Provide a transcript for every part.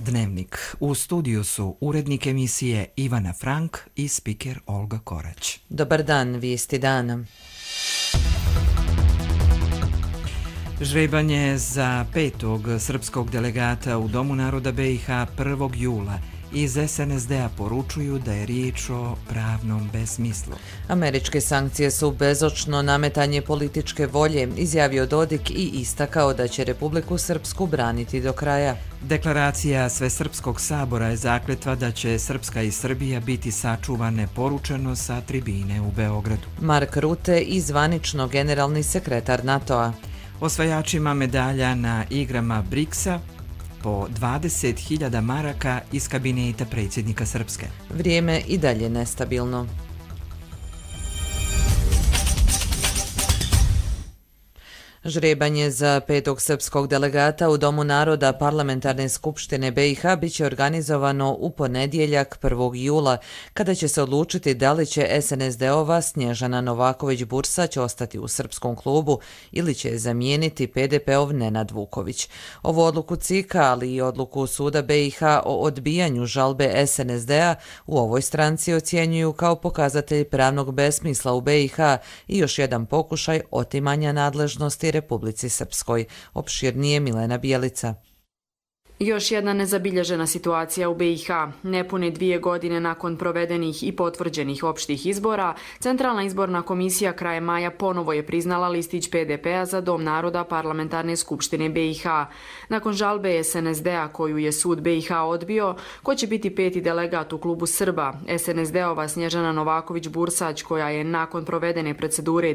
Dnevnik. U studiju su urednik emisije Ivana Frank i spiker Olga Korać. Dobar dan, vijesti dana. Žrebanje za 5. srpskog delegata u Domu naroda BiH 1. jula iz SNSD-a poručuju da je riječ o pravnom besmislu. Američke sankcije su bezočno nametanje političke volje, izjavio Dodik i istakao da će Republiku Srpsku braniti do kraja. Deklaracija Svesrpskog sabora je zakletva da će Srpska i Srbija biti sačuvane poručeno sa tribine u Beogradu. Mark Rutte i zvanično generalni sekretar NATO-a. Osvajačima medalja na igrama BRICS-a po 20.000 maraka iz kabineta predsjednika Srpske. Vrijeme i dalje nestabilno. Žrebanje za 5. srpskog delegata u Domu naroda Parlamentarne skupštine BiH biće organizovano u ponedjeljak 1. jula, kada će se odlučiti da li će SNSD-ova Snježana Novaković-Bursać ostati u srpskom klubu ili će je zamijeniti PDP-ov Nenad Vuković. Ovu odluku CIK-a, ali i odluku Suda BiH o odbijanju žalbe SNSD-a u ovoj stranci ocjenjuju kao pokazatelj pravnog besmisla u BiH i još jedan pokušaj otimanja nadležnosti Republici Srpskoj. Opširnije Milena Bijelica. Još jedna nezabilježena situacija u BiH. Nepune 2 godine nakon provedenih i potvrđenih opštih izbora, Centralna izborna komisija krajem maja ponovo je priznala listić PDP-a za Dom naroda Parlamentarne skupštine BiH. Nakon žalbe SNSD-a koju je sud BiH odbio, ko će biti 5. delegat u klubu Srba, SNSD-ova Snježana Novaković-Bursać, koja je nakon provedene procedure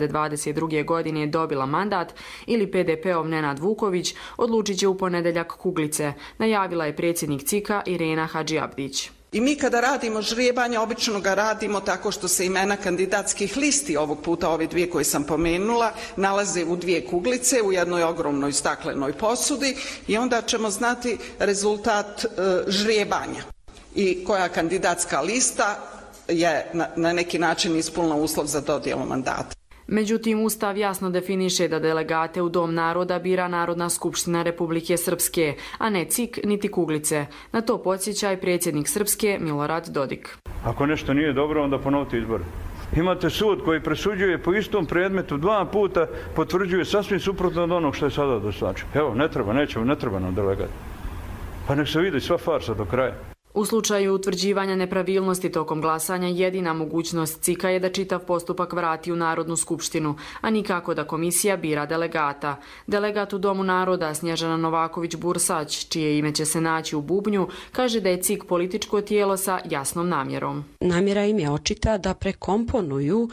2022. godine dobila mandat, ili PDP-ov Nenad Vuković, odlučit će u ponedeljak Kuglice, najavila je predsjednik CIK-a Irena Hadžiabdić. I mi kada radimo žrebanje, obično ga radimo tako što se imena kandidatskih listi, ovog puta ove 2 koje sam pomenula, nalaze u 2 kuglice u jednoj ogromnoj staklenoj posudi i onda ćemo znati rezultat žrebanja i koja kandidatska lista je na neki način ispunila uslov za dodjelu mandata. Međutim, Ustav jasno definiše da delegate u Dom naroda bira Narodna skupština Republike Srpske, a ne CIK niti kuglice. Na to podsjeća i predsjednik Srpske Milorad Dodik. Ako nešto nije dobro, onda ponovite izbore. Imate sud koji presuđuje po istom predmetu 2 puta, potvrđuje sasvim suprotno od onog što je sada dosačio. Evo, ne treba nam delegat. Pa nek se vidi sva farsa do kraja. U slučaju utvrđivanja nepravilnosti tokom glasanja, jedina mogućnost CIK-a je da čitav postupak vrati u Narodnu skupštinu, a nikako da komisija bira delegata. Delegat u Domu naroda Snježana Novaković-Bursać, čije ime će se naći u bubnju, kaže da je CIK političko tijelo sa jasnom namjerom. Namjera im je očita da prekomponuju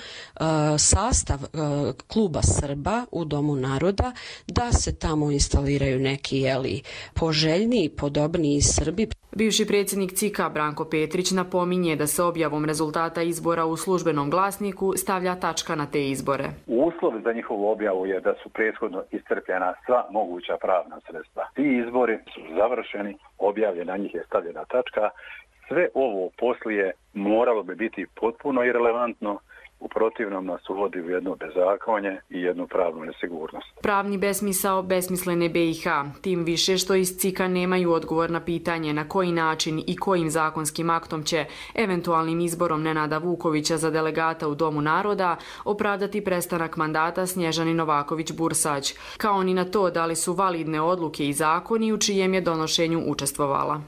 sastav kluba Srba u Domu naroda, da se tamo instaliraju neki poželjniji, podobniji Srbi. Bivši predsjednik CIK-a Branko Petrić napominje da se objavom rezultata izbora u službenom glasniku stavlja tačka na te izbore. Uslov za njihovu objavu je da su prethodno iscrpljena sva moguća pravna sredstva. Ti izbori su završeni, objavljena, na njih je stavljena tačka. Sve ovo poslije moralo bi biti potpuno irelevantno, u protivnom nas uvodi u jedno bezakonje i jednu pravnu nesigurnost. Pravni besmisao besmislene BiH, tim više što iz CIK-a nemaju odgovor na pitanje na koji način i kojim zakonskim aktom će eventualnim izborom Nenada Vukovića za delegata u Domu naroda opravdati prestanak mandata Snježani Novaković-Bursać, kao ni na to da li su validne odluke i zakoni u čijem je donošenju učestvovala.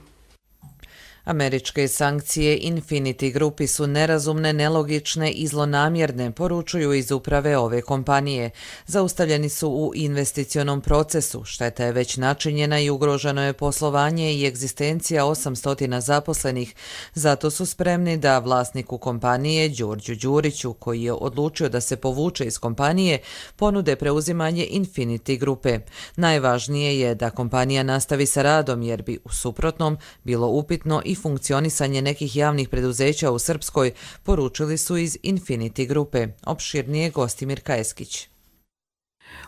Američke sankcije Infinity Grupi su nerazumne, nelogične i zlonamjerne, poručuju iz uprave ove kompanije. Zaustavljeni su u investicionom procesu, šteta je već načinjena i ugroženo je poslovanje i egzistencija 800 zaposlenih. Zato su spremni da vlasniku kompanije, Đorđu Đuriću, koji je odlučio da se povuče iz kompanije, ponude preuzimanje Infinity Grupe. Najvažnije je da kompanija nastavi sa radom, jer bi u suprotnom bilo upitno i funkcionisanje nekih javnih preduzeća u Srpskoj, poručili su iz Infinity Grupe. Opširnije Gostimir Kajeskić.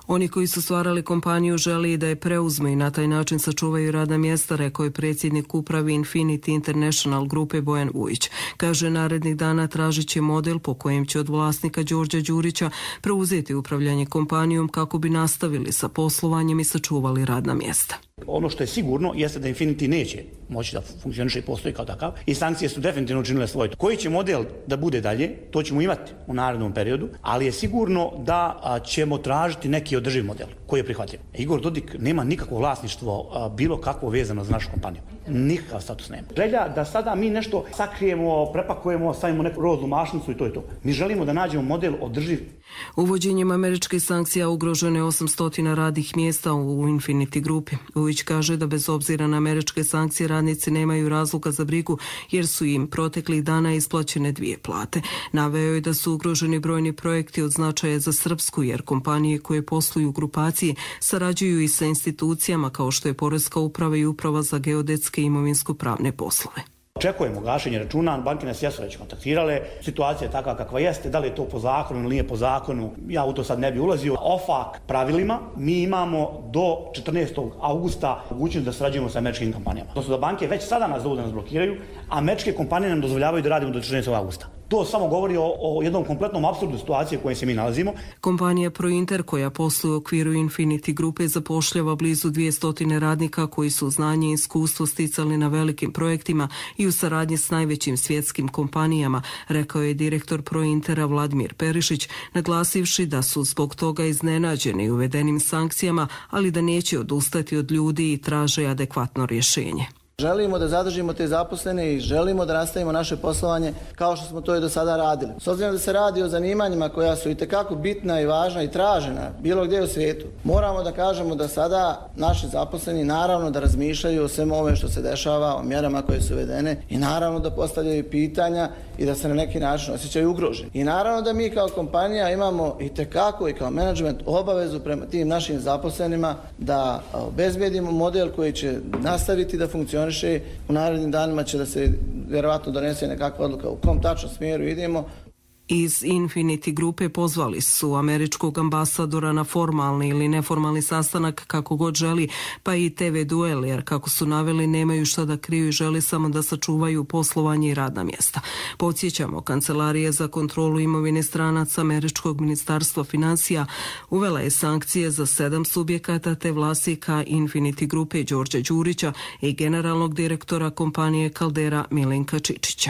Oni koji su stvarali kompaniju žele i da je preuzme i na taj način sačuvaju radna mjesta, rekao je predsjednik uprave Infinity International grupe Bojan Vujić. Kaže, narednih dana tražit će model po kojem će od vlasnika Đorđa Đurića preuzeti upravljanje kompanijom kako bi nastavili sa poslovanjem i sačuvali radna mjesta. Ono što je sigurno jeste da Infinity neće moći da funkcioniše i postoji kao takav i sankcije su definitivno učinile svoje. Koji će model da bude dalje, to ćemo imati u narednom periodu, ali je sigurno da ćemo tražiti neki održiv model koji je prihvatljiv. Igor Dodik nema nikakvo vlasništvo bilo kakvo vezano za našu kompaniju. Nikakav status nema. Želja da sada mi nešto sakrijemo, prepakujemo, stavimo neku roznu mašnicu i to je to. Mi želimo da nađemo model održiv. Uvođenjem američkih sankcija ugroženo je 800 radnih mjesta u Infinity grupi. Vujić kaže da bez obzira na američke sankcije radnici nemaju razloga za brigu jer su im proteklih dana isplaćene 2 plate. Naveo je da su ugroženi brojni projekti od značaja za Srpsku jer kompanije koje posluju u grupaciji sarađuju i sa institucijama kao što je Poreska uprava i Uprava za geodetske i imovinsko-pravne poslove. Očekujemo gašenje računa, banke nas jesu već kontaktirale, situacija je takva kakva jeste, da li je to po zakonu ili nije po zakonu, ja u to sad ne bi ulazio. OFAC pravilima mi imamo do 14. augusta mogućnost da sarađujemo sa američkim kompanijama. To su da banke već sada nas zovu da nas blokiraju, a američke kompanije nam dozvoljavaju da radimo do 14. augusta. To samo govori o jednom kompletnom apsurdu situacije u kojoj se mi nalazimo. Kompanija Prointer, koja posluje u okviru Infinity grupe, zapošljava blizu 200 radnika koji su znanje i iskustvo sticali na velikim projektima i u saradnji s najvećim svjetskim kompanijama, rekao je direktor Prointera Vladimir Perišić, naglasivši da su zbog toga iznenađeni uvedenim sankcijama, ali da neće odustati od ljudi i traže adekvatno rješenje. Želimo da zadržimo te zaposlene i želimo da nastavimo naše poslovanje kao što smo to i do sada radili. S obzirom da se radi o zanimanjima koja su itekako bitna i važna i tražena bilo gdje u svijetu, moramo da kažemo da sada naši zaposleni naravno da razmišljaju o svemu ovome što se dešava, o mjerama koje su uvedene i naravno da postavljaju pitanja i da se na neki način osjećaju ugroženi. I naravno da mi kao kompanija imamo itekako i kao menadžment obavezu prema tim našim zaposlenima da obezbedimo model koji će nastaviti da funkcioniše. U narednim danima će da se vjerovatno donese nekakva odluka u kom tačno smjeru idemo. Iz Infinity grupe pozvali su američkog ambasadora na formalni ili neformalni sastanak kako god želi, pa i TV duel, jer kako su naveli nemaju šta da kriju i želi samo da sačuvaju poslovanje i radna mjesta. Podsjećamo, Kancelarija za kontrolu imovine stranaca američkog ministarstva financija uvela je sankcije za 7 subjekata te vlasnika Infinity grupe Đorđa Đurića i generalnog direktora kompanije Caldera Milenka Čičića.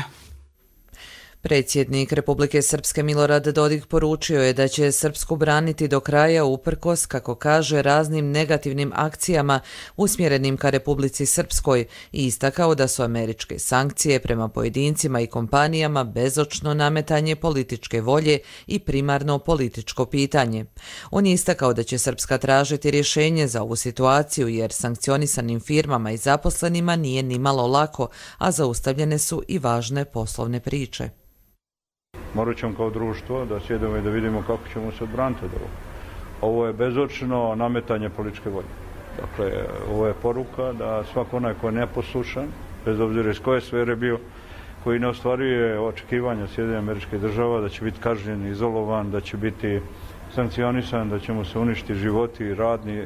Predsjednik Republike Srpske Milorad Dodik poručio je da će Srpsku braniti do kraja uprkos, kako kaže, raznim negativnim akcijama usmjerenim ka Republici Srpskoj i istakao da su američke sankcije prema pojedincima i kompanijama bezočno nametanje političke volje i primarno političko pitanje. On je istakao da će Srpska tražiti rješenje za ovu situaciju jer sankcionisanim firmama i zaposlenima nije nimalo lako, a zaustavljene su i važne poslovne priče. Morat ćemo kao društvo da sjedemo i da vidimo kako ćemo se odbraniti od ovoga. Ovo je bezočno nametanje političke volje. Dakle, ovo je poruka da svako onaj ko je neposlušan, bez obzira iz koje sfere bio, koji ne ostvaruje očekivanja Sjedinjenih Američkih Država, da će biti kažnjen, izolovan, da će biti sankcionisan, da će mu se uništiti životi,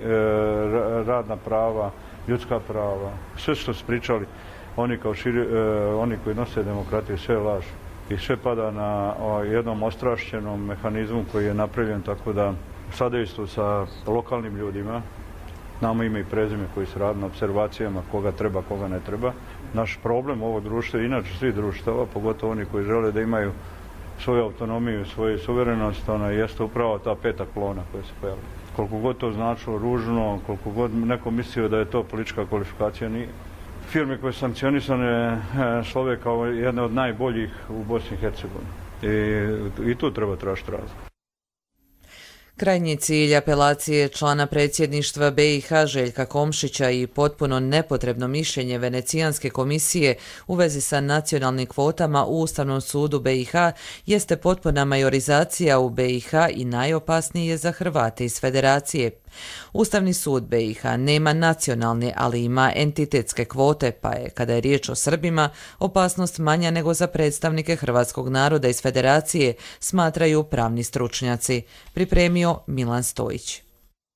radna prava, ljudska prava. Sve što su pričali, oni koji nose demokratiju, sve je laž. I sve pada na jednom ostrašćenom mehanizmu koji je napravljen tako da sadejstvo sa lokalnim ljudima, znamo ime i prezime koji se radi na observacijama koga treba, koga ne treba. Naš problem ovog društva, inače svih društava, pogotovo oni koji žele da imaju svoju autonomiju, svoju suverenost, ona jeste upravo ta 5. kolona koja se pojavila. Koliko god to značilo ružno, koliko god neko mislio da je to politička kvalifikacija, nije. Firme koje su sankcionisane slove kao jedne od najboljih u Bosni i Hercegovini. I tu treba tražiti razlog. Krajnji cilj apelacije člana predsjedništva BiH Željka Komšića i potpuno nepotrebno mišljenje Venecijanske komisije u vezi sa nacionalnim kvotama u Ustavnom sudu BiH jeste potpuna majorizacija u BiH i najopasniji je za Hrvate iz Federacije. Ustavni sud BiH nema nacionalne, ali ima entitetske kvote, pa je, kada je riječ o Srbima, opasnost manja nego za predstavnike hrvatskog naroda iz Federacije, smatraju pravni stručnjaci. Pripremio Milan Stojić.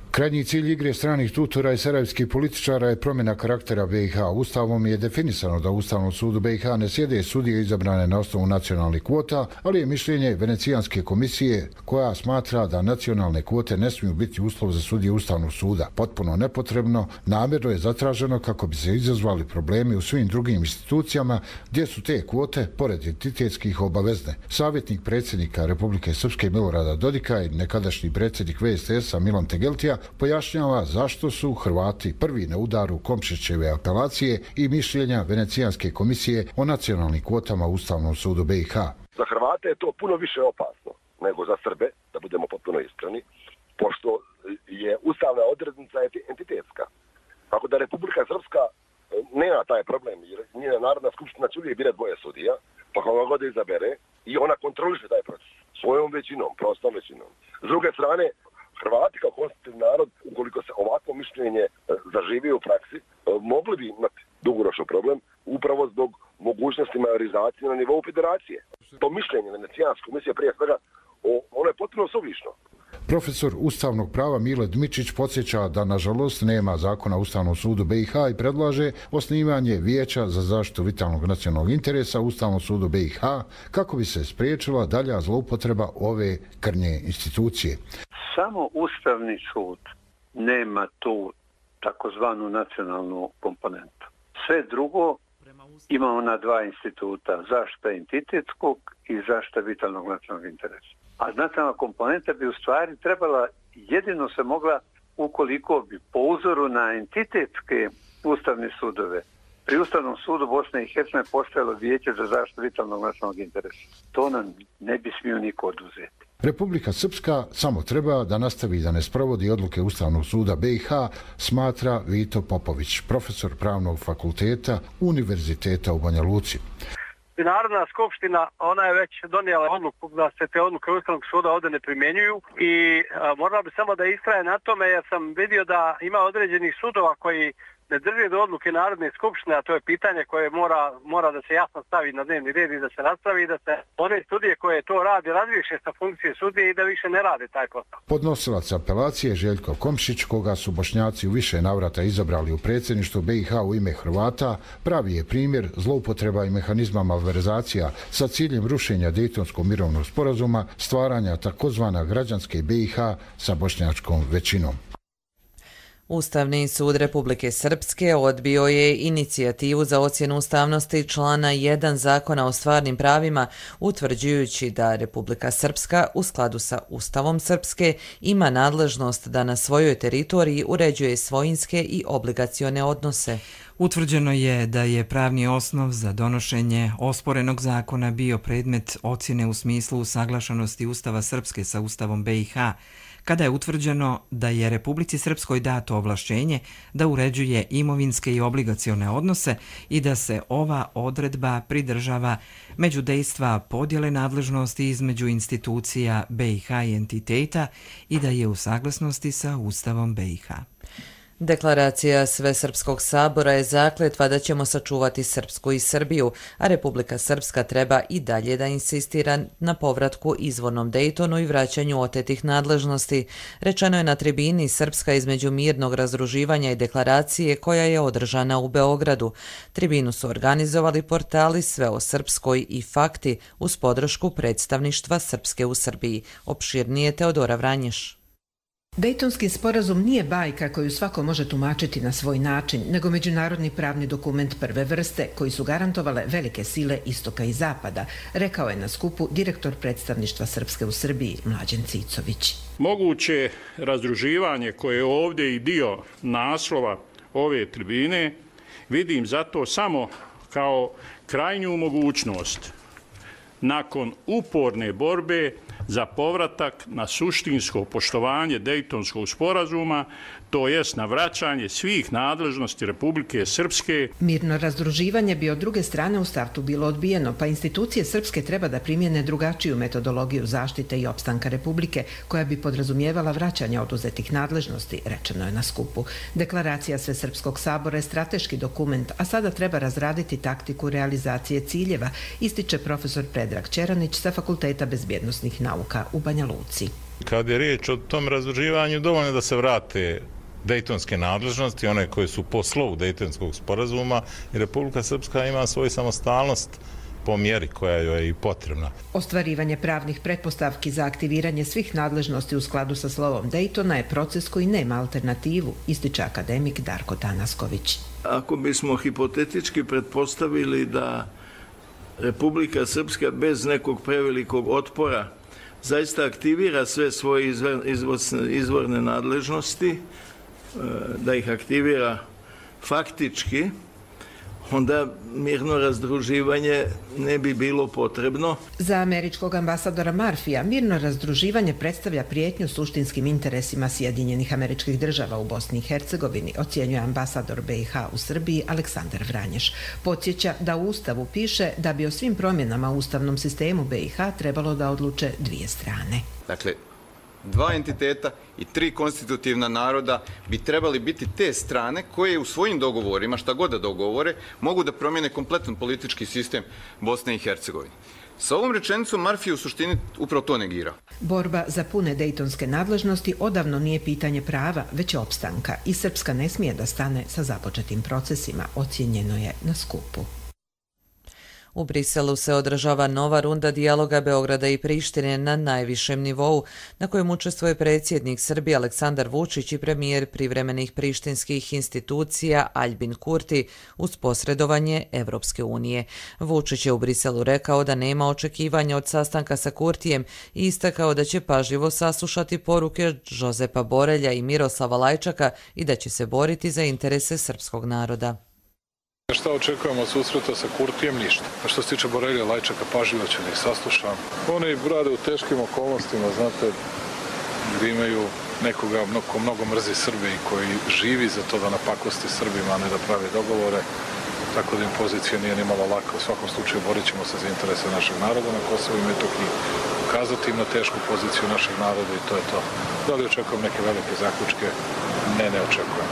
Krajnji cilj igre stranih tutora i sarajevskih političara je promjena karaktera BiH. Ustavom je definisano da u Ustavnom sudu BiH ne sjede sudije izabrane na osnovu nacionalnih kvota, ali je mišljenje Venecijanske komisije koja smatra da nacionalne kvote ne smiju biti uslov za sudije Ustavnog suda. Potpuno nepotrebno, namjerno je zatraženo kako bi se izazvali problemi u svim drugim institucijama gdje su te kvote, pored entitetskih, obavezne. Savjetnik predsjednika Republike Srpske Milorada Dodika i nekadašnji predsjednik VSTS-a Milan Tegeltija pojašnjava zašto su Hrvati prvi na udaru Komšićeve apelacije i mišljenja Venecijanske komisije o nacionalnim kvotama u Ustavnom sudu BiH. Za Hrvate je to puno više opasno nego za Srbe, da budemo potpuno iskreni, pošto je ustavna odrednica entitetska. Tako da Republika Srpska nema taj problem, jer njena Narodna skupština će uvijek birati dvoje sudija, pa koga god izabere i ona kontroliše taj proces svojom većinom, prostom većinom. S druge strane, Hrvati kao konstitutivni narod, ukoliko se ovako mišljenje zaživi u praksi, mogli bi imati dugoročan problem upravo zbog mogućnosti majorizacije na nivou federacije. To mišljenje Venecijanske komisije prije svega, ono je potpuno suvišno. Profesor ustavnog prava Mile Dmičić podsjeća da nažalost nema zakona o Ustavnom sudu BiH i predlaže osnivanje Vijeća za zaštitu vitalnog nacionalnog interesa u Ustavnom sudu BiH kako bi se spriječila dalja zloupotreba ove krnje institucije. Samo Ustavni sud nema tu takozvanu nacionalnu komponentu. Sve drugo imamo na dva instituta, zaštita entitetskog i zaštita vitalnog nacionalnog interesa. A nacionalna komponenta bi u stvari trebala, jedino se mogla ukoliko bi po uzoru na entitetske ustavne sudove pri Ustavnom sudu Bosne i Hercegovine postojalo Vijeće za zaštitu vitalnog nacionalnog interesa. To nam ne bi smio niko oduzeti. Republika Srpska samo treba da nastavi da ne sprovodi odluke Ustavnog suda BiH, smatra Vito Popović, profesor pravnog fakulteta Univerziteta u Banja Luci. Narodna skupština, ona je već donijela odluku da se te odluke Ustavnog suda ovdje ne primjenjuju i morala bi samo da istraje na tome, jer sam vidio da ima određenih sudova koji ne drže do odluke Narodne skupštine, a to je pitanje koje mora da se jasno stavi na dnevni red i da se raspravi i da se one studije koje to radi razriješe sa funkcije sudije i da više ne rade taj posao. Podnosilac apelacije Željko Komšić, koga su Bošnjaci u više navrata izabrali u predsjedništvo BiH u ime Hrvata, pravi je primjer zloupotreba i mehanizma malverzacija sa ciljem rušenja Dejtonskog mirovnog sporazuma, stvaranja takozvana građanske BiH sa bošnjačkom većinom. Ustavni sud Republike Srpske odbio je inicijativu za ocjenu ustavnosti člana 1 Zakona o stvarnim pravima, utvrđujući da Republika Srpska u skladu sa Ustavom Srpske ima nadležnost da na svojoj teritoriji uređuje svojinske i obligacione odnose. Utvrđeno je da je pravni osnov za donošenje osporenog zakona bio predmet ocjene u smislu usaglašenosti Ustava Srpske sa Ustavom BiH, kada je utvrđeno da je Republici Srpskoj dato ovlašćenje da uređuje imovinske i obligacione odnose i da se ova odredba pridržava međudejstva podjele nadležnosti između institucija BiH i entiteta i da je u saglasnosti sa Ustavom BiH. Deklaracija Svesrpskog sabora je zakletva da ćemo sačuvati Srpsku i Srbiju, a Republika Srpska treba i dalje da insistira na povratku izvornom Dejtonu i vraćanju otetih nadležnosti. Rečeno je na tribini Srpska između mirnog razdruživanja i deklaracije koja je održana u Beogradu. Tribinu su organizovali portali Sve o Srpskoj i Fakti uz podršku predstavništva Srpske u Srbiji. Opširnije Teodora Vranješ. Dejtonski sporazum nije bajka koju svako može tumačiti na svoj način, nego međunarodni pravni dokument prve vrste koji su garantovale velike sile istoka i zapada, rekao je na skupu direktor predstavništva Srpske u Srbiji Mlađen Cicović. Moguće razdruživanje koje je ovdje i dio naslova ove tribine vidim zato samo kao krajnju mogućnost nakon uporne borbe za povratak na suštinsko poštovanje Dejtonskog sporazuma, to jest na vraćanje svih nadležnosti Republike Srpske. Mirno razdruživanje bi od druge strane u startu bilo odbijeno, pa institucije Srpske treba da primjene drugačiju metodologiju zaštite i opstanka Republike, koja bi podrazumijevala vraćanje oduzetih nadležnosti, rečeno je na skupu. Deklaracija Svesrpskog sabora je strateški dokument, a sada treba razraditi taktiku realizacije ciljeva, ističe profesor Predrag Ćeranić sa Fakulteta bezbjednosnih nauka u Banja Luci. Kad je riječ o tom razdruživanju, dovoljno da se vrate dejtonske nadležnosti, one koje su po slovu Dejtonskog sporazuma, i Republika Srpska ima svoju samostalnost po mjeri koja joj je i potrebna. Ostvarivanje pravnih pretpostavki za aktiviranje svih nadležnosti u skladu sa slovom Dejtona je proces koji nema alternativu, ističe akademik Darko Tanasković. Ako bismo hipotetički pretpostavili da Republika Srpska bez nekog prevelikog otpora zaista aktivira sve svoje izvorne nadležnosti, da ih aktivira faktički, onda mirno razdruživanje ne bi bilo potrebno. Za američkog ambasadora Marfija mirno razdruživanje predstavlja prijetnju suštinskim interesima Sjedinjenih Američkih Država u Bosni i Hercegovini, ocjenjuje ambasador BiH u Srbiji Aleksandar Vranješ. Podsjeća da u Ustavu piše da bi o svim promjenama u ustavnom sistemu BiH trebalo da odluče dvije strane. Dakle, dva entiteta i tri konstitutivna naroda bi trebali biti te strane koje u svojim dogovorima, šta god da dogovore, mogu da promijene kompletan politički sistem Bosne i Hercegovine. Sa ovom rečenicom Marfi u suštini upravo to negira. Borba za pune dejtonske nadležnosti odavno nije pitanje prava, već opstanka i Srpska ne smije da stane sa započetim procesima, ocjenjeno je na skupu. U Briselu se održava nova runda dijaloga Beograda i Prištine na najvišem nivou, na kojem učestvuje predsjednik Srbije Aleksandar Vučić i premijer privremenih prištinskih institucija Aljbin Kurti uz posredovanje Evropske unije. Vučić je u Briselu rekao da nema očekivanja od sastanka sa Kurtijem i istakao da će pažljivo saslušati poruke Žozepa Borelja i Miroslava Lajčaka i da će se boriti za interese srpskog naroda. Šta očekujemo od susreta sa Kurtijem? Ništa. A što se tiče Borelja Lajčaka, pažljivo ću da ih saslušam. Oni rade u teškim okolnostima, znate, gdje imaju nekoga ko mnogo mrzi Srbe i koji živi za to da napakosti Srbima, a ne da pravi dogovore. Tako da im pozicija nije nimalo laka. U svakom slučaju borit ćemo se za interese našeg naroda na Kosovu i Metohiji. Ukazati im na tešku poziciju našeg naroda i to je to. Da li očekujem neke velike zaključke? Ne očekujem.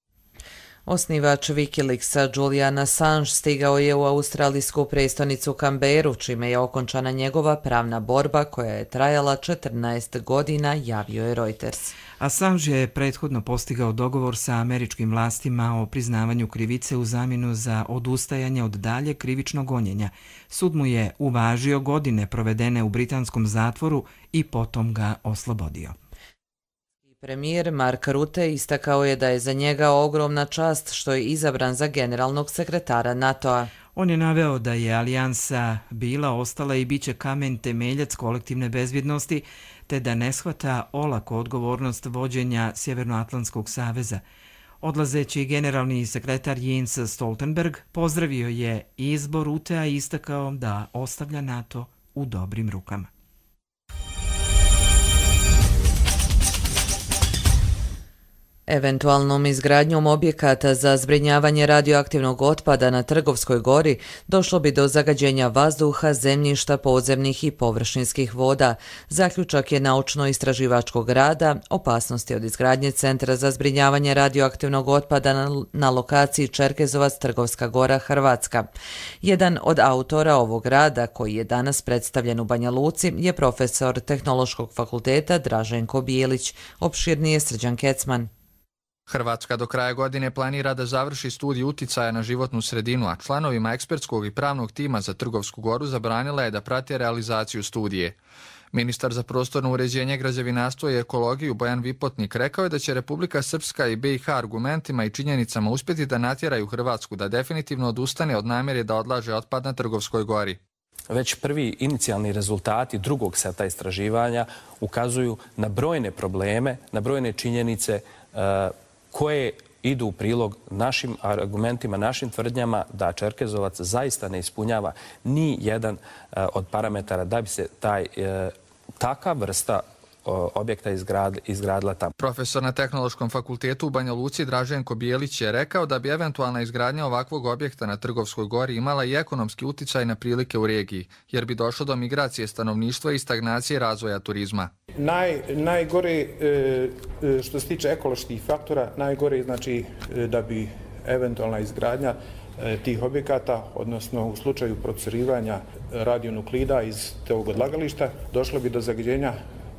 Osnivač Wikileaksa Julian Assange stigao je u australijsku prestonicu Kamberu, čime je okončana njegova pravna borba koja je trajala 14 godina, javio je Reuters. Assange je prethodno postigao dogovor sa američkim vlastima o priznavanju krivice u zamjenu za odustajanje od dalje krivičnog gonjenja. Sud mu je uvažio godine provedene u britanskom zatvoru i potom ga oslobodio. Premijer Mark Rutte istakao je da je za njega ogromna čast što je izabran za generalnog sekretara NATO-a. On je naveo da je alijansa bila, ostala i bit će kamen temeljac kolektivne bezbjednosti, te da ne shvata olako odgovornost vođenja Sjevernoatlantskog saveza. Odlazeći generalni sekretar Jens Stoltenberg pozdravio je izbor Ruttea i istakao da ostavlja NATO u dobrim rukama. Eventualnom izgradnjom objekata za zbrinjavanje radioaktivnog otpada na Trgovskoj gori došlo bi do zagađenja vazduha, zemljišta, podzemnih i površinskih voda. Zaključak je naučno-istraživačkog rada, opasnosti od izgradnje centra za zbrinjavanje radioaktivnog otpada na lokaciji Čerkezovac, Trgovska gora, Hrvatska. Jedan od autora ovog rada, koji je danas predstavljen u Banja Luci, je profesor Tehnološkog fakulteta Draženko Bijelić, opširnije Srđan Kecman. Hrvatska do kraja godine planira da završi studiju uticaja na životnu sredinu, a članovima ekspertskog i pravnog tima za Trgovsku goru zabranila je da prate realizaciju studije. Ministar za prostorno uređenje, građevinarstvo i ekologiju Bojan Vipotnik rekao je da će Republika Srpska i BiH argumentima i činjenicama uspjeti da natjeraju Hrvatsku da definitivno odustane od namjere da odlaže otpad na Trgovskoj gori. Već prvi inicijalni rezultati drugog seta istraživanja ukazuju na brojne probleme, na brojne činjenice koje idu u prilog našim argumentima, našim tvrdnjama da Čerkezovac zaista ne ispunjava ni jedan od parametara da bi se taka vrsta objekta izgradila tamo. Profesor na Tehnološkom fakultetu u Banja Luci Draženko Bijelić je rekao da bi eventualna izgradnja ovakvog objekta na Trgovskoj gori imala i ekonomski uticaj na prilike u regiji, jer bi došlo do migracije stanovništva i stagnacije razvoja turizma. Najgore što se tiče ekoloških faktora, najgore znači da bi eventualna izgradnja tih objekata, odnosno u slučaju procurivanja radionuklida iz tog odlagališta, došlo bi do zagađenja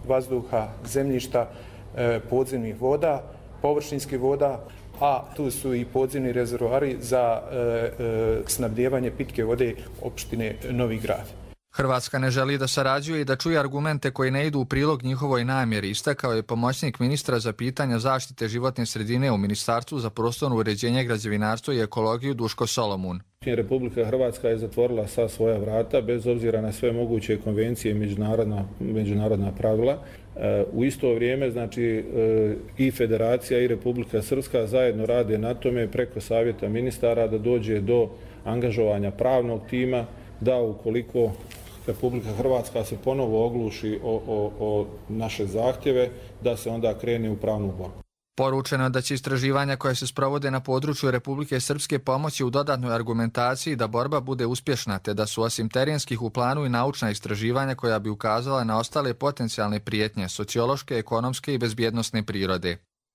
vazduha, zemljišta, podzemnih voda, površinskih voda, a tu su i podzemni rezervoari za snabdijevanje pitke vode opštine Novi Grad. Hrvatska ne želi da sarađuje i da čuje argumente koji ne idu u prilog njihovoj namjeri, istakao je pomoćnik ministra za pitanja zaštite životne sredine u Ministarstvu za prostorno uređenje, građevinarstvo i ekologiju Duško Solomun. Republika Hrvatska je zatvorila sva svoja vrata bez obzira na sve moguće konvencije i međunarodna pravila. U isto vrijeme, znači, i Federacija i Republika Srpska zajedno rade na tome preko savjeta ministara da dođe do angažovanja pravnog tima, da ukoliko Republika Hrvatska se ponovo ogluši o naše zahtjeve, da se onda krene u pravnu borbu. Poručeno je da će istraživanja koja se sprovode na području Republike Srpske pomoći u dodatnoj argumentaciji da borba bude uspješna, te da su osim terenskih u planu i naučna istraživanja koja bi ukazala na ostale potencijalne prijetnje, sociološke, ekonomske i bezbjednosne prirode.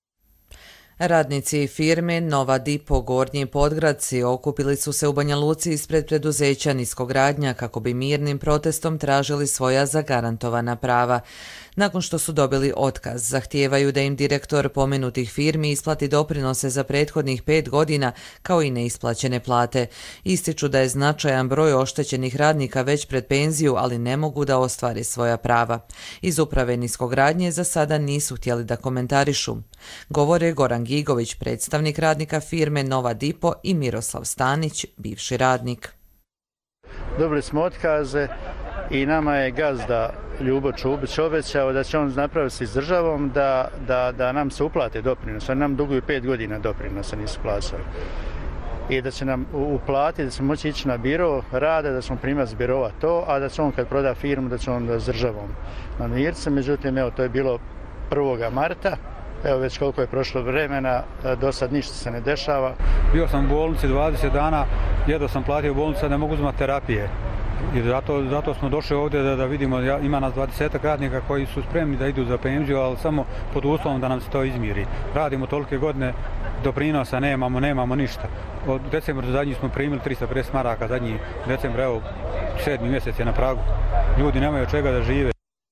Radnici firme Nova Dipo Gornji Podgradci okupili su se u Banja Luci ispred preduzeća Niskogradnja kako bi mirnim protestom tražili svoja zagarantovana prava. Nakon što su dobili otkaz, zahtijevaju da im direktor pomenutih firmi isplati doprinose za prethodnih 5 godina kao i neisplaćene plate. Ističu da je značajan broj oštećenih radnika već pred penziju, ali ne mogu da ostvari svoja prava. Iz uprave Niskogradnje za sada nisu htjeli da komentarišu. Govore Goran Gigović, predstavnik radnika firme Nova Dipo, i Miroslav Stanić, bivši radnik. Dobili smo otkaze i nama je gazda Ljubo Čubić obećao da će on napraviti s državom da nam se uplate doprinos. Oni nam duguju 5 godina doprinosa, nisu plaćali. I da će nam uplatiti, da ćemo moći ići na biro rada, da ćemo primati s birova to, a da će on kad proda firmu, da će on s državom namiriti se. Međutim, evo, to je bilo 1. marta. Evo već koliko je prošlo vremena, do sad ništa se ne dešava. Bio sam u bolnici 20 dana, jedno sam platio u bolnici, sad ne mogu uzmati terapije. I zato smo došli ovdje da vidimo, ima nas 20 radnika koji su spremni da idu za penziju, ali samo pod uslovom da nam se to izmiri. Radimo tolike godine, doprinosa nemamo ništa. Od decembra zadnji smo primili 350 maraka, zadnji decembra, evo 7. mjesec je na pragu. Ljudi nemaju od čega da žive.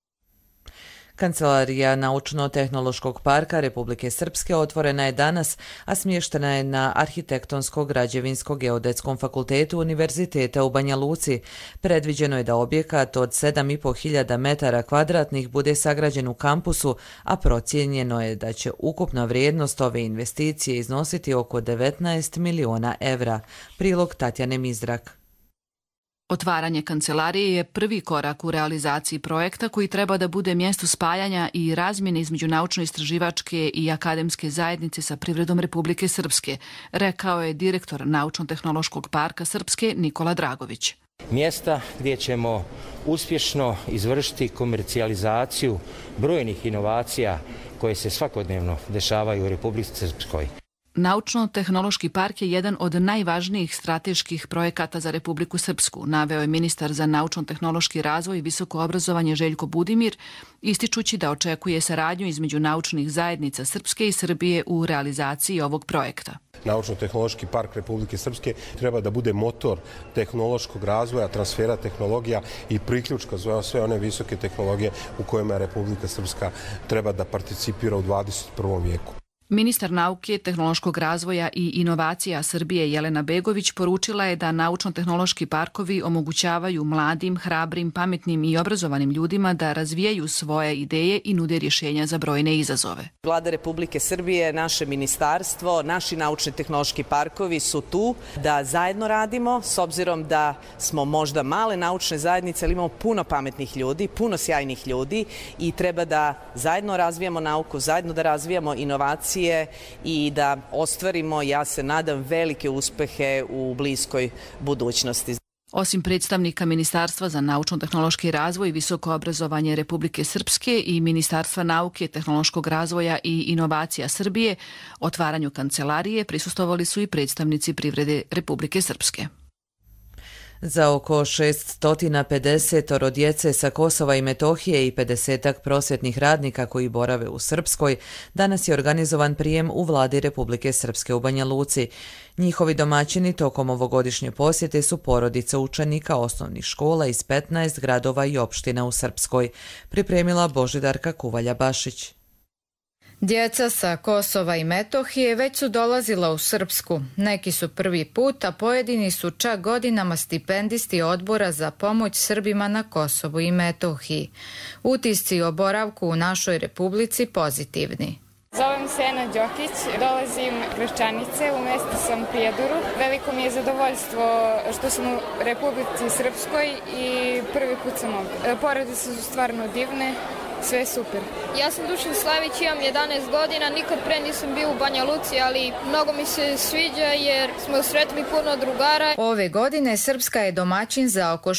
Kancelarija Naučno-tehnološkog parka Republike Srpske otvorena je danas, a smještena je na Arhitektonsko-građevinsko-geodetskom fakultetu Univerziteta u Banja Luci. Predviđeno je da objekat od 7.500 metara kvadratnih bude sagrađen u kampusu, a procijenjeno je da će ukupna vrijednost ove investicije iznositi oko 19 miliona evra. Prilog Tatjane Mizrak. Otvaranje kancelarije je prvi korak u realizaciji projekta koji treba da bude mjesto spajanja i razmjene između naučno-istraživačke i akademske zajednice sa privredom Republike Srpske, rekao je direktor Naučno-tehnološkog parka Srpske Nikola Dragović. Mjesta gdje ćemo uspješno izvršiti komercijalizaciju brojnih inovacija koje se svakodnevno dešavaju u Republici Srpskoj. Naučno-tehnološki park je jedan od najvažnijih strateških projekata za Republiku Srpsku, naveo je ministar za naučno-tehnološki razvoj i visoko obrazovanje Željko Budimir, ističući da očekuje saradnju između naučnih zajednica Srpske i Srbije u realizaciji ovog projekta. Naučno-tehnološki park Republike Srpske treba da bude motor tehnološkog razvoja, transfera tehnologija i priključka za sve one visoke tehnologije u kojima Republika Srpska treba da participira u 21. vijeku. Ministar nauke, tehnološkog razvoja i inovacija Srbije Jelena Begović poručila je da naučno-tehnološki parkovi omogućavaju mladim, hrabrim, pametnim i obrazovanim ljudima da razvijaju svoje ideje i nude rješenja za brojne izazove. Vlada Republike Srbije, naše ministarstvo, naši naučno-tehnološki parkovi su tu da zajedno radimo, s obzirom da smo možda male naučne zajednice, ali imamo puno pametnih ljudi, puno sjajnih ljudi i treba da zajedno razvijamo nauku, zajedno da razvijamo inovacije i da ostvarimo, ja se nadam, velike uspehe u bliskoj budućnosti. Osim predstavnika Ministarstva za naučno-tehnološki razvoj i visoko obrazovanje Republike Srpske i Ministarstva nauke, tehnološkog razvoja i inovacija Srbije, otvaranju kancelarije prisustvovali su i predstavnici privrede Republike Srpske. Za oko 650 djece sa Kosova i Metohije i 50 prosvjetnih radnika koji borave u Srpskoj, danas je organizovan prijem u vladi Republike Srpske u Banja Luci. Njihovi domaćini tokom ovogodišnje posjete su porodice učenika osnovnih škola iz 15 gradova i opština u Srpskoj, pripremila Božidarka Kuvalja-Bašić. Djeca sa Kosova i Metohije već su dolazila u Srpsku. Neki su prvi put, a pojedini su čak godinama stipendisti Odbora za pomoć Srbima na Kosovu i Metohiji. Utisci o boravku u našoj republici pozitivni. Zovem se Ena Đokić, dolazim Greščanice, u mjestu sam Prijedoru. Veliko mi je zadovoljstvo što sam u Republici Srpskoj i prvi put sam ovdje. Porodice su stvarno divne, sve je super. Ja sam Dušan Slavić, imam 11 godina, nikad pre nisam bio u Banja Luci, ali mnogo mi se sviđa jer smo sretli puno drugara. Ove godine Srpska je domaćin za oko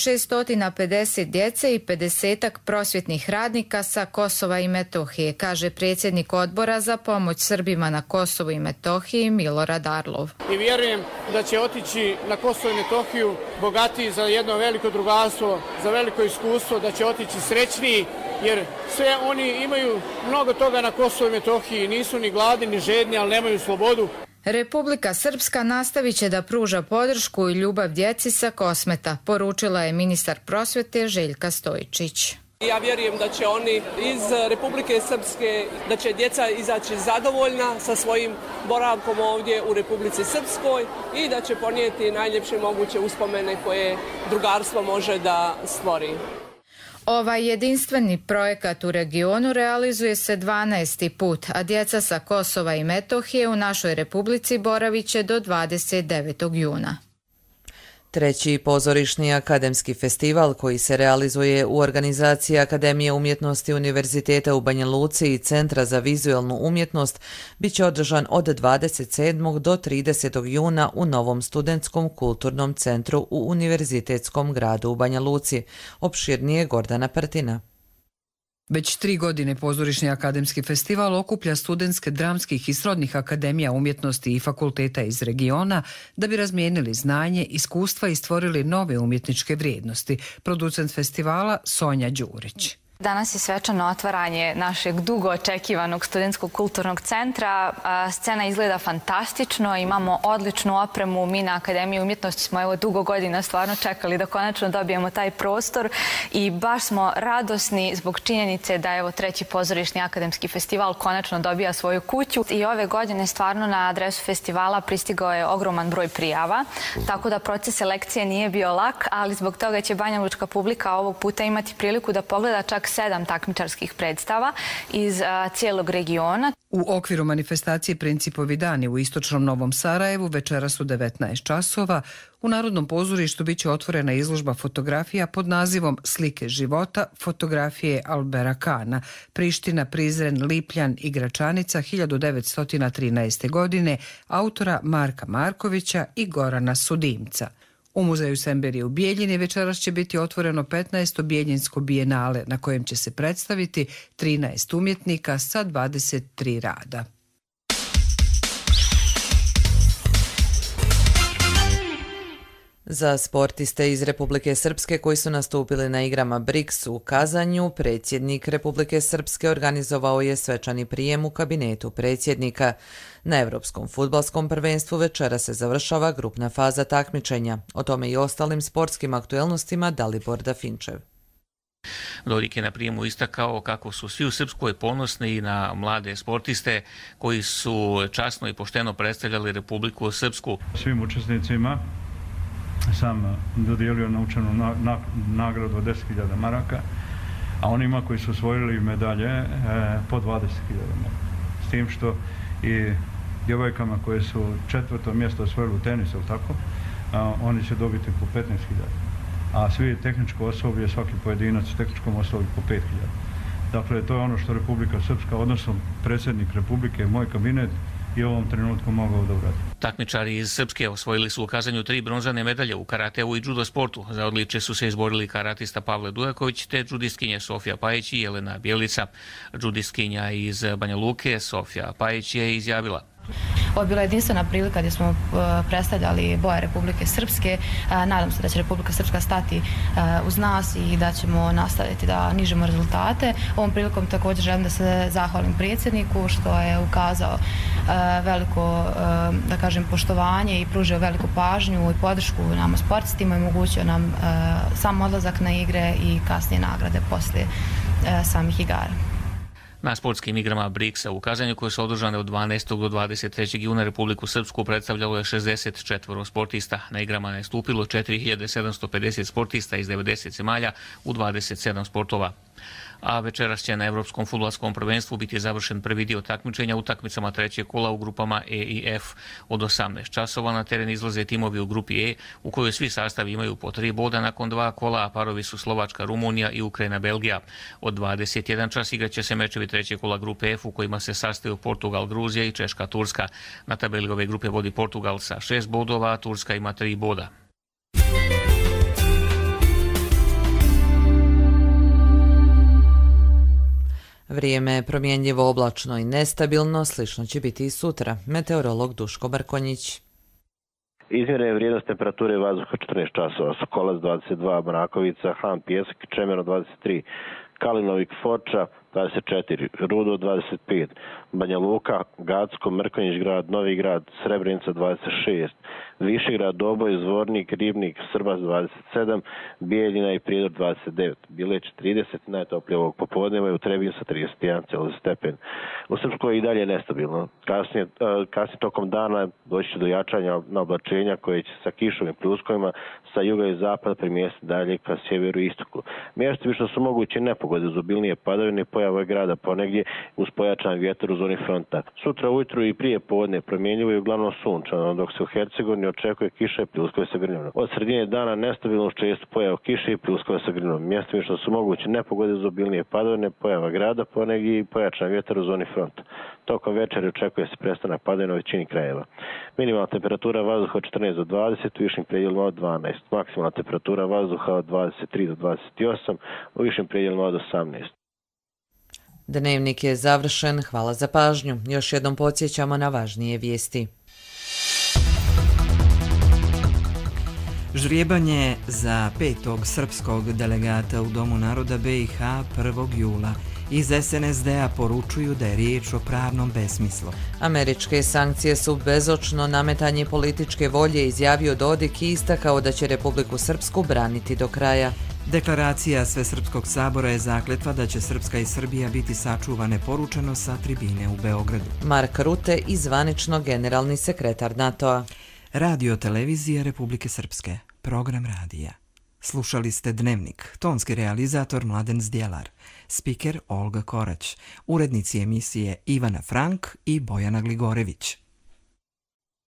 650 djece i 50 prosvjetnih radnika sa Kosova i Metohije, kaže predsjednik Odbora za pomoć Srbima na Kosovu i Metohiji Milorad Arlov. I vjerujem da će otići na Kosovo i Metohiju bogatiji za jedno veliko drugarstvo, za veliko iskustvo, da će otići srećniji, jer sve oni imaju mnogo toga na Kosovu i Metohiji, nisu ni gladni ni žedni, ali nemaju slobodu. Republika Srpska nastavit će da pruža podršku i ljubav djeci sa Kosmeta, poručila je ministar prosvjete Željka Stojičić. Ja vjerujem da će oni iz Republike Srpske, da će djeca izaći zadovoljna sa svojim boravkom ovdje u Republici Srpskoj i da će ponijeti najljepše moguće uspomene koje drugarstvo može da stvori. Ovaj jedinstveni projekat u regionu realizuje se 12. put, a djeca sa Kosova i Metohije u našoj republici boravit će do 29. juna. Treći pozorišni akademski festival koji se realizuje u organizaciji Akademije umjetnosti Univerziteta u Banja Luci i Centra za vizualnu umjetnost biće održan od 27. do 30. juna u novom studentskom kulturnom centru u Univerzitetskom gradu u Banja Luci. Opširnije Gordana Prtina. Već 3 godine pozorišni akademski festival okuplja studentske dramskih i srodnih akademija umjetnosti i fakulteta iz regiona da bi razmijenili znanje, iskustva i stvorili nove umjetničke vrijednosti. Producent festivala Sonja Đurić. Danas je svečano otvaranje našeg dugo očekivanog studentskog kulturnog centra. Scena izgleda fantastično, imamo odličnu opremu. Mi na Akademiji umjetnosti smo evo dugo godina stvarno čekali da konačno dobijemo taj prostor i baš smo radosni zbog činjenice da evo treći pozorišni akademski festival konačno dobija svoju kuću. I ove godine stvarno na adresu festivala pristigao je ogroman broj prijava, tako da proces selekcije nije bio lak, ali zbog toga će banjalučka publika ovog puta imati priliku da pogleda čak 7 takmičarskih predstava iz cijelog regiona. U okviru manifestacije Principovi dani u istočnom Novom Sarajevu večeras u 19 časova u Narodnom pozorištu biće otvorena izložba fotografija pod nazivom Slike života, fotografije Albera Kana, Priština, Prizren, Lipljan i Gračanica 1913. godine, autora Marka Markovića i Gorana Sudimca. U muzeju Semberi u Bijeljini večeras će biti otvoreno 15. Bijeljinsko bijenale na kojem će se predstaviti 13 umjetnika sa 23 rada. Za sportiste iz Republike Srpske koji su nastupili na igrama BRICS u Kazanju, predsjednik Republike Srpske organizovao je svečani prijem u kabinetu predsjednika. Na Evropskom fudbalskom prvenstvu večera se završava grupna faza takmičenja. O tome i ostalim sportskim aktuelnostima Dalibor Dafinčev. Dodik je na prijemu istakao kako su svi u Srpskoj ponosni na mlade sportiste koji su časno i pošteno predstavljali Republiku Srpsku. Svim učesnicima sam dodijelio naučenu nagradu od 10.000 maraka, a onima koji su osvojili medalje po 20.000 maraka. S tim što i djevojkama koje su 4. mjesto osvojili u tenisu, tako, oni će dobiti po 15.000. A svi tehničko osoblje, svaki pojedinac u tehničkom osoblju po 5.000. Dakle, to je ono što Republika Srpska, odnosno predsjednik Republike, moj kabinet, i u ovom trenutku mogao da uradi. Takmičari iz Srpske osvojili su u Kazanju 3 bronzane medalje u karateu i judo sportu. Za odličje su se izborili karatista Pavle Dujaković te džudistkinje Sofija Pajić i Jelena Bjelica. Džudistkinja iz Banja Luke Sofija Pajić je izjavila: Ovo je bila jedinstvena prilika gdje smo predstavljali boje Republike Srpske. Nadam se da će Republika Srpska stati uz nas i da ćemo nastaviti da nižemo rezultate. Ovom prilikom također želim da se zahvalim predsjedniku što je ukazao veliko, da kažem, poštovanje i pružio veliku pažnju i podršku nama sportistima i omogućio nam sam odlazak na igre i kasnije nagrade poslije samih igara. Na sportskim igrama BRICS-a u Kazanju, koje su održane od 12. do 23. juna, Republiku Srpsku predstavljalo je 64 sportista. Na igrama je nastupilo 4750 sportista iz 90 zemalja u 27 sportova. A večeras će na Evropskom fudbalskom prvenstvu biti završen prvi dio takmičenja utakmicama trećeg kola u grupama E i F. Od 18 časova na teren izlaze timovi u grupi E, u kojoj svi sastavi imaju po 3 boda nakon 2 kola, a parovi su Slovačka, Rumunija i Ukrajina, Belgija. Od 21 čas igraće se mečevi trećeg kola grupe F, u kojima se sastaju Portugal, Gruzija i Češka, Turska. Na tabeli ove grupe vodi Portugal sa 6 bodova, a Turska ima 3 boda. Vrijeme je promjenjivo, oblačno i nestabilno, slično će biti i sutra. Meteorolog Duško Barkonjić. Izmjerena je vrijednost temperature vazduha 14 časova, Sokolac 22, Mrakovica, Han, Pjesak, Čemerno 23, Kalinovik, Foča 24, Rudo 25, Banja Luka, Gacko, Mrkonjić grad, Novi grad, Srebrenica 26, Višegrad, Doboj, Zvornik, Ribnik, Srbas 27, Bijeljina i Prijedor 29, Bileć 30, najtoplije ovog popodneva i u Trebinju sa 31 stepen. U Srpskoj i dalje nestabilno. Kasnije tokom dana doći će do jačanja na oblačenja koje će sa kišom i pljuskovima sa juga i zapada premjestiti dalje ka sjeveru i istoku. Mjestovično su moguće nepogode uz obilnije padavine i pojave grada ponegdje uz pojačan vjetar u zoni fronta. Sutra ujutru i prije podne promjenjivo i uglavnom sunčano, dok se u Hercegovini očekuje kiša i pljuskove sa grmljem. Od sredine dana nestabilno često pojavu kiše i pljuskove sa grmljem. Mjestovično su moguće nepogode uz obilnije padavine, pojava grada ponegdje i pojačan vjetar u zoni fronta. Tokom večeri očekuje se prestanak padavina u većini krajeva. Minimalna temperatura vazduha od 14 do 20, u višim predjelima od 12. Maksimalna temperatura vazduha od 23 do 28, u višim predjelima od 18. Dnevnik je završen, hvala za pažnju. Još jednom podsjećamo na važnije vijesti. Žrijebanje za 5. srpskog delegata u Domu naroda BiH 1. jula. Iz SNSD-a poručuju da je riječ o pravnom besmislu. Američke sankcije su bezočno nametanje političke volje, izjavio Dodik i istakao da će Republiku Srpsku braniti do kraja. Deklaracija Svesrpskog sabora je zakletva da će Srpska i Srbija biti sačuvane, poručeno sa tribine u Beogradu. Mark Rutte i zvanično generalni sekretar NATO-a. Radio televizija Republike Srpske, program radija. Slušali ste Dnevnik, tonski realizator Mladen Zdjelar, spiker Olga Korać, urednici emisije Ivana Frank i Bojana Gligorević.